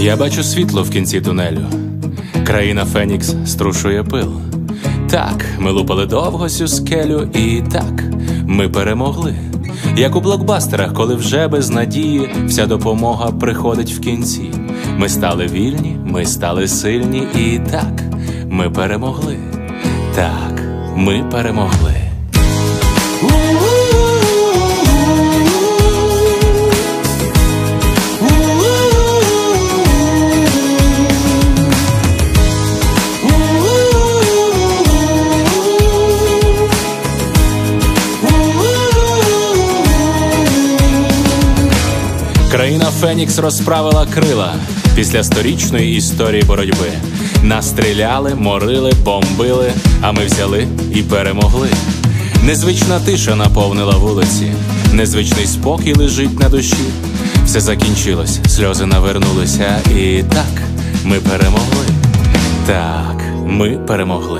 Я бачу світло в кінці тунелю. Країна Фенікс струшує пил. Так, ми лупали довго цю скелю, і так, ми перемогли. Як у блокбастерах, коли вже без надії вся допомога приходить в кінці. Ми стали вільні, ми стали сильні, і так, ми перемогли. Так, ми перемогли. Країна Фенікс розправила крила після сторічної історії боротьби. Нас стріляли, морили, бомбили, а ми взяли і перемогли. Незвична тиша наповнила вулиці, незвичний спокій лежить на душі. Все закінчилось, сльози навернулися, і так, ми перемогли. Так, ми перемогли.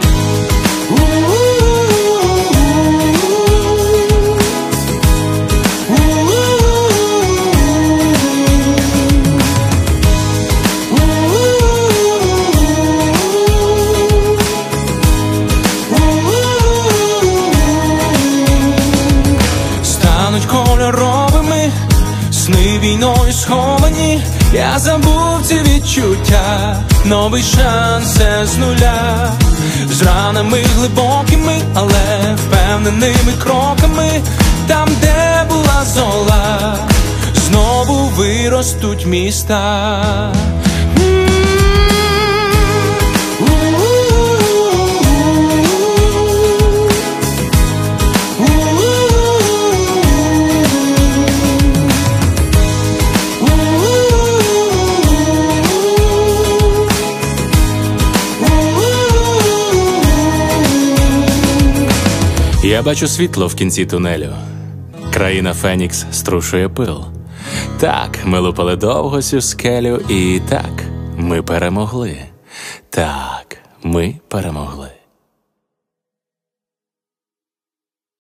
Кольоровими сни війною сховані, я забув ці відчуття, новий шанс все з нуля, з ранами глибокими, але впевненими кроками, там, де була зола, знову виростуть міста. Я бачу світло в кінці тунелю. Країна Фенікс струшує пил. Так, ми лупали довго цю скелю, і так, ми перемогли. Так, ми перемогли.